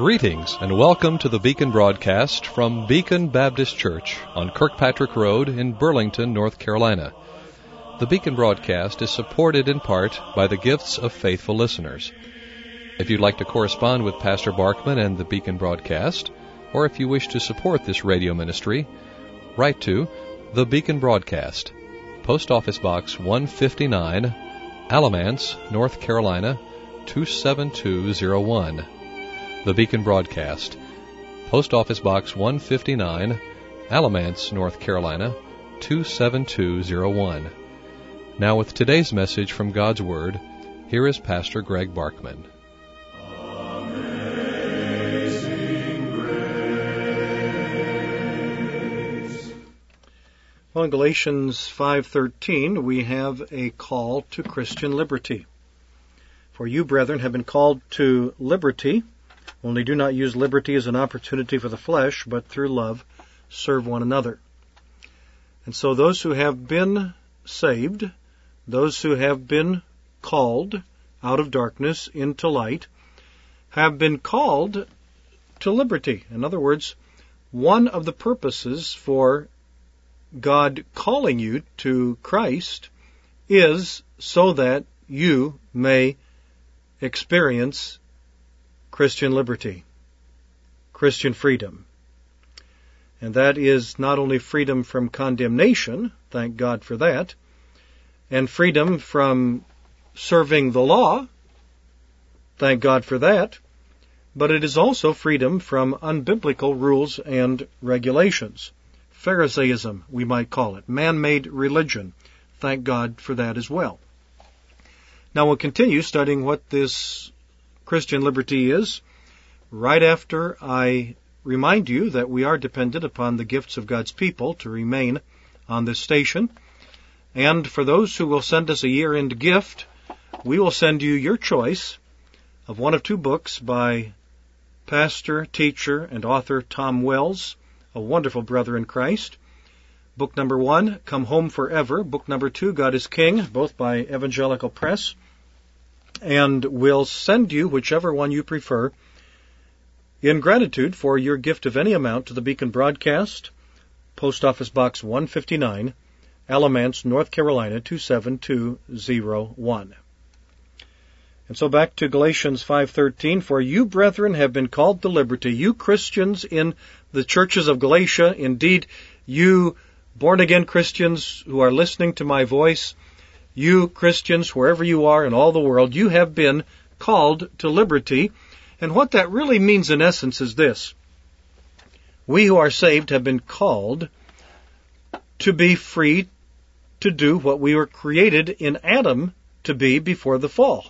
Greetings and welcome to the Beacon broadcast from Beacon Baptist Church on Kirkpatrick Road in Burlington, North Carolina. The Beacon broadcast is supported in part by the gifts of faithful listeners. If you'd like to correspond with Pastor Barkman and the Beacon broadcast, or if you wish to support this radio ministry, write to The Beacon Broadcast, Post Office Box 159, Alamance, North Carolina, 27201. The Beacon Broadcast, Post Office Box 159, Alamance, North Carolina, 27201. Now with today's message from God's Word, here is Pastor Greg Barkman. Well, in Galatians 5:13, we have a call to Christian liberty. For you, brethren, have been called to liberty, only do not use liberty as an opportunity for the flesh, but through love serve one another. And so those who have been saved, those who have been called out of darkness into light, have been called to liberty. In other words, one of the purposes for God calling you to Christ is so that you may experience Christian liberty, Christian freedom. And that is not only freedom from condemnation, thank God for that, and freedom from serving the law, thank God for that, but it is also freedom from unbiblical rules and regulations. Pharisaism, we might call it, man-made religion. Thank God for that as well. Now we'll continue studying what this Christian liberty is right after I remind you that we are dependent upon the gifts of God's people to remain on this station. And for those who will send us a year-end gift, we will send you your choice of one of two books by pastor, teacher, and author Tom Wells, a wonderful brother in Christ. Book number 1, Come Home Forever. Book number 2, God is King, both by Evangelical Press. And we'll send you whichever one you prefer in gratitude for your gift of any amount to the Beacon Broadcast, Post Office Box 159, Alamance, North Carolina, 27201. And so back to Galatians 5:13, for you, brethren, have been called to liberty. You Christians in the churches of Galatia, indeed, you born-again Christians who are listening to my voice, you Christians, wherever you are in all the world, you have been called to liberty. And what that really means in essence is this. We who are saved have been called to be free to do what we were created in Adam to be before the fall.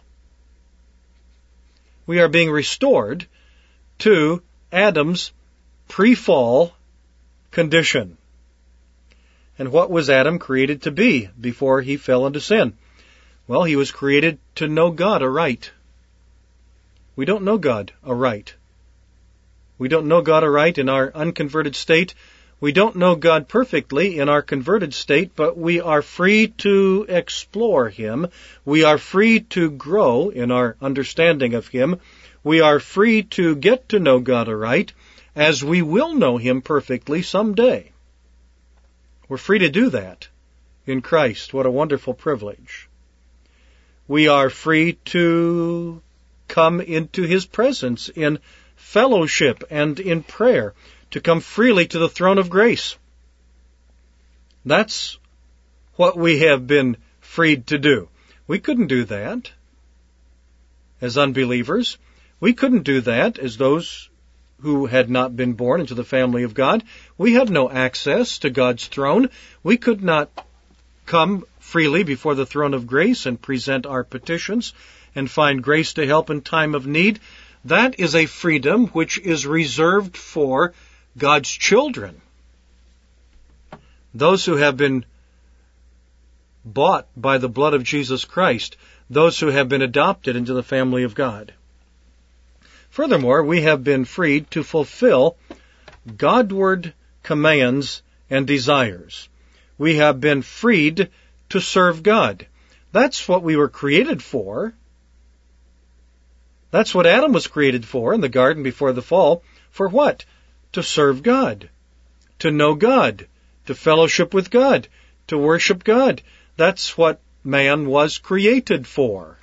We are being restored to Adam's pre-fall condition. And what was Adam created to be before he fell into sin? Well, he was created to know God aright. We don't know God aright. We don't know God aright in our unconverted state. We don't know God perfectly in our converted state, but we are free to explore Him. We are free to grow in our understanding of Him. We are free to get to know God aright, as we will know Him perfectly someday. We're free to do that in Christ. What a wonderful privilege. We are free to come into His presence in fellowship and in prayer, to come freely to the throne of grace. That's what we have been freed to do. We couldn't do that as unbelievers. We couldn't do that as those who had not been born into the family of God. We had no access to God's throne. We could not come freely before the throne of grace and present our petitions and find grace to help in time of need. That is a freedom which is reserved for God's children. Those who have been bought by the blood of Jesus Christ. Those who have been adopted into the family of God. Furthermore, we have been freed to fulfill Godward commands and desires. We have been freed to serve God. That's what we were created for. That's what Adam was created for in the garden before the fall. For what? To serve God, to know God, to fellowship with God, to worship God. That's what man was created for.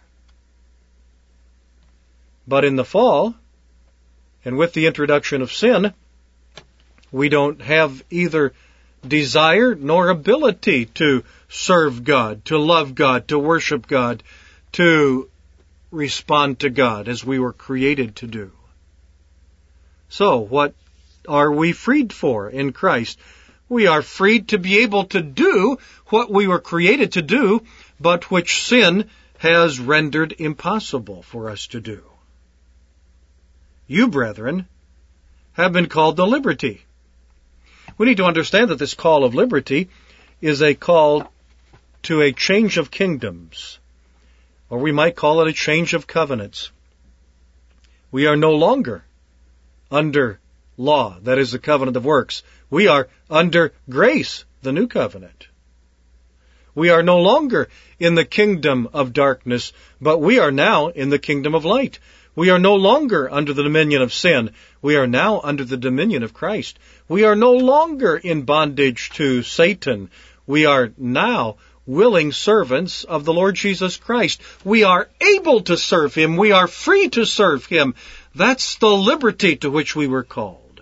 But in the fall, and with the introduction of sin, we don't have either desire nor ability to serve God, to love God, to worship God, to respond to God as we were created to do. So, what are we freed for in Christ? We are freed to be able to do what we were created to do, but which sin has rendered impossible for us to do. You, brethren, have been called to liberty. We need to understand that this call of liberty is a call to a change of kingdoms, or we might call it a change of covenants. We are no longer under law, that is the covenant of works. We are under grace, the new covenant. We are no longer in the kingdom of darkness, but we are now in the kingdom of light. We are no longer under the dominion of sin. We are now under the dominion of Christ. We are no longer in bondage to Satan. We are now willing servants of the Lord Jesus Christ. We are able to serve Him. We are free to serve Him. That's the liberty to which we were called.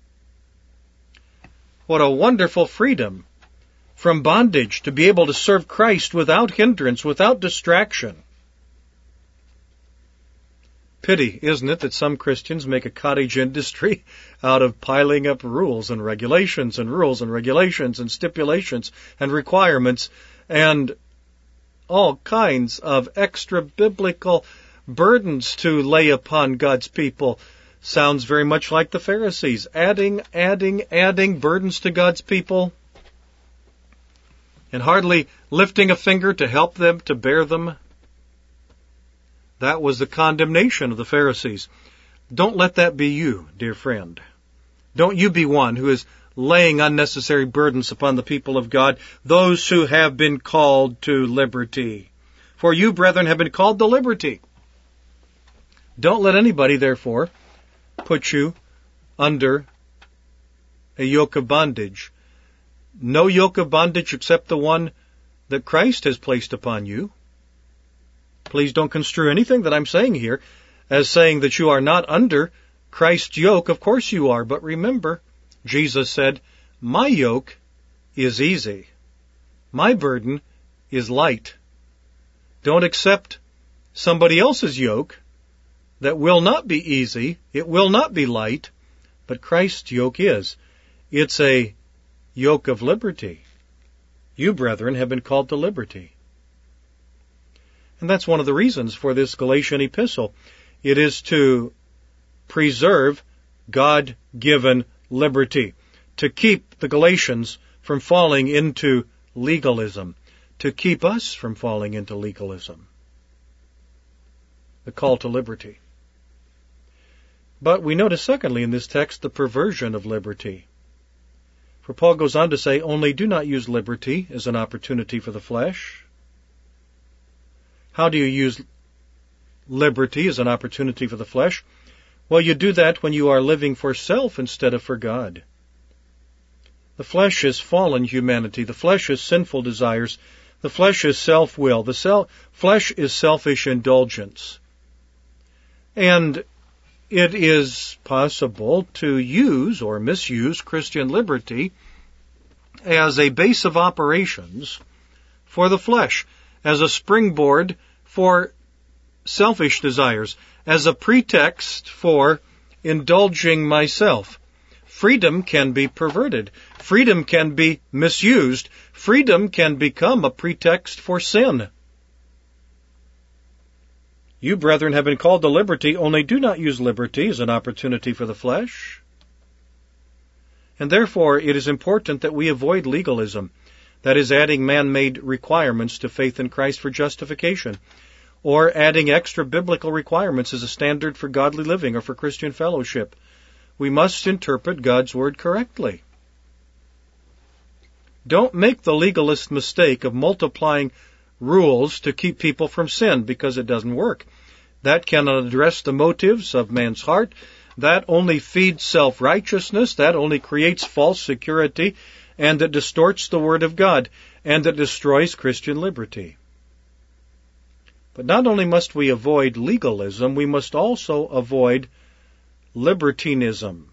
What a wonderful freedom from bondage to be able to serve Christ without hindrance, without distraction. Pity, isn't it, that some Christians make a cottage industry out of piling up rules and regulations and rules and regulations and stipulations and requirements and all kinds of extra biblical burdens to lay upon God's people. Sounds very much like the Pharisees, adding burdens to God's people and hardly lifting a finger to help them to bear them. That was the condemnation of the Pharisees. Don't let that be you, dear friend. Don't you be one who is laying unnecessary burdens upon the people of God, those who have been called to liberty. For you, brethren, have been called to liberty. Don't let anybody, therefore, put you under a yoke of bondage. No yoke of bondage except the one that Christ has placed upon you. Please don't construe anything that I'm saying here as saying that you are not under Christ's yoke. Of course you are, but remember, Jesus said, "My yoke is easy. My burden is light." Don't accept somebody else's yoke that will not be easy, it will not be light, but Christ's yoke is. It's a yoke of liberty. You, brethren, have been called to liberty. And that's one of the reasons for this Galatian epistle. It is to preserve God-given liberty, to keep the Galatians from falling into legalism, to keep us from falling into legalism. The call to liberty. But we notice, secondly, in this text, the perversion of liberty. For Paul goes on to say, "Only do not use liberty as an opportunity for the flesh." How do you use liberty as an opportunity for the flesh? Well, you do that when you are living for self instead of for God. The flesh is fallen humanity. The flesh is sinful desires. The flesh is self-will. The flesh is selfish indulgence. And it is possible to use or misuse Christian liberty as a base of operations for the flesh, as a springboard for selfish desires, as a pretext for indulging myself. Freedom can be perverted. Freedom can be misused. Freedom can become a pretext for sin. You, brethren, have been called to liberty, only do not use liberty as an opportunity for the flesh. And therefore, it is important that we avoid legalism, that is, adding man-made requirements to faith in Christ for justification, or adding extra biblical requirements as a standard for godly living or for Christian fellowship. We must interpret God's Word correctly. Don't make the legalist mistake of multiplying rules to keep people from sin, because it doesn't work. That cannot address the motives of man's heart. That only feeds self-righteousness. That only creates false security, and that distorts the Word of God, and that destroys Christian liberty. But not only must we avoid legalism, we must also avoid libertinism.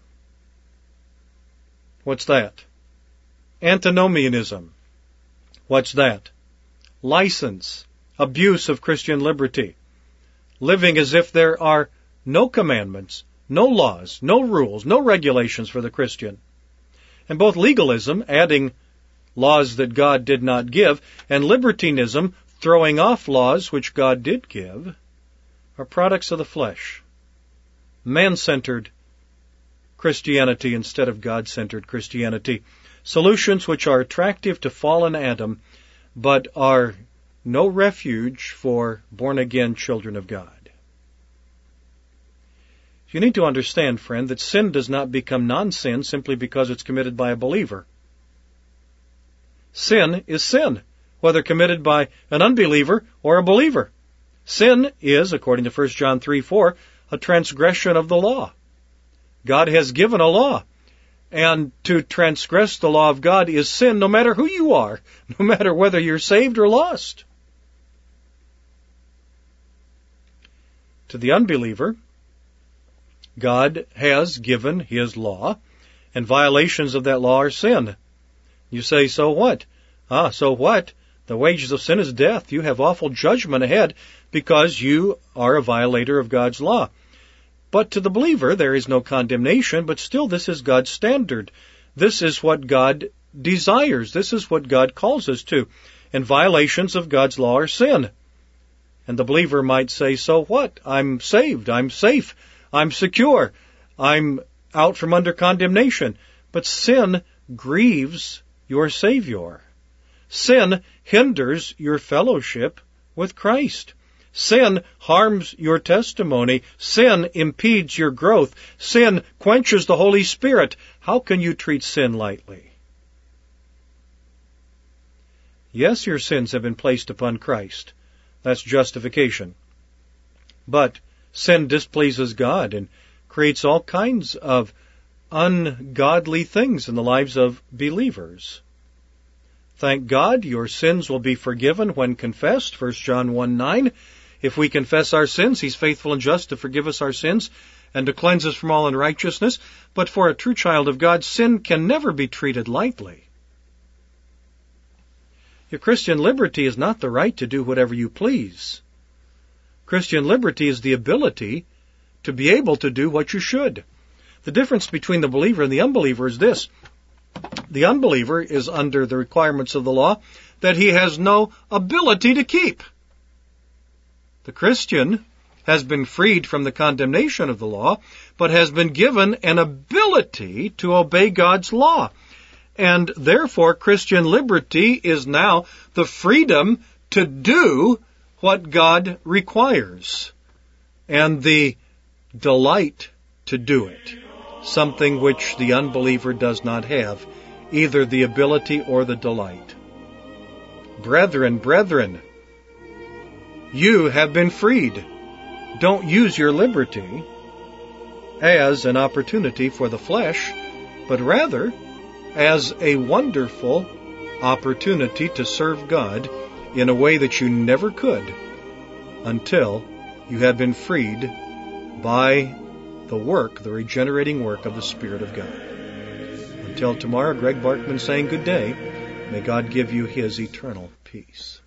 What's that? Antinomianism. What's that? License, abuse of Christian liberty. Living as if there are no commandments, no laws, no rules, no regulations for the Christian. And both legalism, adding laws that God did not give, and libertinism, throwing off laws which God did give, are products of the flesh. Man-centered Christianity instead of God-centered Christianity. Solutions which are attractive to fallen Adam, but are no refuge for born-again children of God. You need to understand, friend, that sin does not become non-sin simply because it's committed by a believer. Sin is sin, whether committed by an unbeliever or a believer. Sin is, according to 1 John 3:4, a transgression of the law. God has given a law, and to transgress the law of God is sin no matter who you are, no matter whether you're saved or lost. To the unbeliever, God has given His law, and violations of that law are sin. You say, so what? So what? The wages of sin is death. You have awful judgment ahead because you are a violator of God's law. But to the believer, there is no condemnation, but still this is God's standard. This is what God desires. This is what God calls us to. And violations of God's law are sin. And the believer might say, so what? I'm saved. I'm safe. I'm secure. I'm out from under condemnation. But sin grieves your Savior. Sin hinders your fellowship with Christ. Sin harms your testimony. Sin impedes your growth. Sin quenches the Holy Spirit. How can you treat sin lightly? Yes, your sins have been placed upon Christ. That's justification. But sin displeases God and creates all kinds of ungodly things in the lives of believers. Thank God your sins will be forgiven when confessed, 1 John 1:9. If we confess our sins, He's faithful and just to forgive us our sins and to cleanse us from all unrighteousness. But for a true child of God, sin can never be treated lightly. Your Christian liberty is not the right to do whatever you please. Christian liberty is the ability to be able to do what you should. The difference between the believer and the unbeliever is this. The unbeliever is under the requirements of the law that he has no ability to keep. The Christian has been freed from the condemnation of the law, but has been given an ability to obey God's law. And therefore, Christian liberty is now the freedom to do what God requires, and the delight to do it, something which the unbeliever does not have, either the ability or the delight. Brethren, you have been freed. Don't use your liberty as an opportunity for the flesh, but rather as a wonderful opportunity to serve God in a way that you never could until you have been freed by the regenerating work of the Spirit of God. Until tomorrow, Greg Barkman saying good day. May God give you His eternal peace.